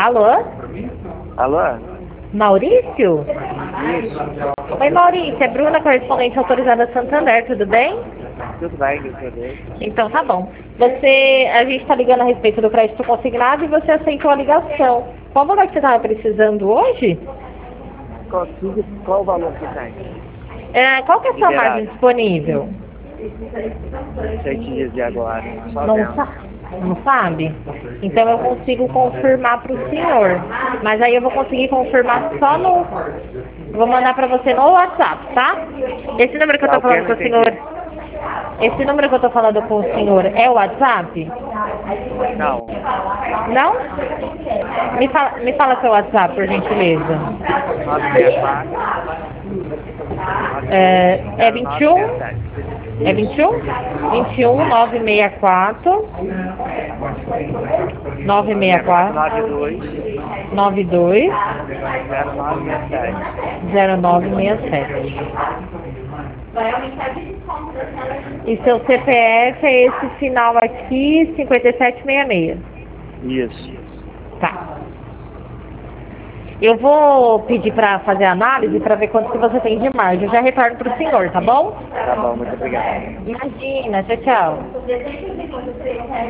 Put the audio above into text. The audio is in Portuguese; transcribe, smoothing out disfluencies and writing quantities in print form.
Alô? Alô? Maurício? Isso. Oi, Maurício. É Bruna, correspondente autorizada Santander, tudo bem? Tudo bem, graças a Deus. Então tá bom. A gente tá ligando a respeito do crédito consignado e você aceitou a ligação. Qual valor que você tava precisando hoje? Qual o valor que tem? Qual que é a sua Liberado. margem disponível? 7 dias de agora. Só Não, vendo. não sabe? Então eu consigo confirmar para o senhor. Mas aí eu vou conseguir confirmar só no... Vou mandar para você no WhatsApp, tá? Esse número que eu tô Tá, o que? falando Não com o senhor... entendi. Esse número que eu tô falando com o senhor é o WhatsApp? Não. Não? Me fala seu WhatsApp, por gentileza. 964. É 21? É 21? 21 964 964 92 0967. E seu CPF é esse final aqui, 5766. Isso. Tá. Eu vou pedir para fazer análise para ver quanto que você tem de margem. Eu já retorno para o senhor, tá bom? Tá bom, muito obrigado. Imagina, tchau, tchau.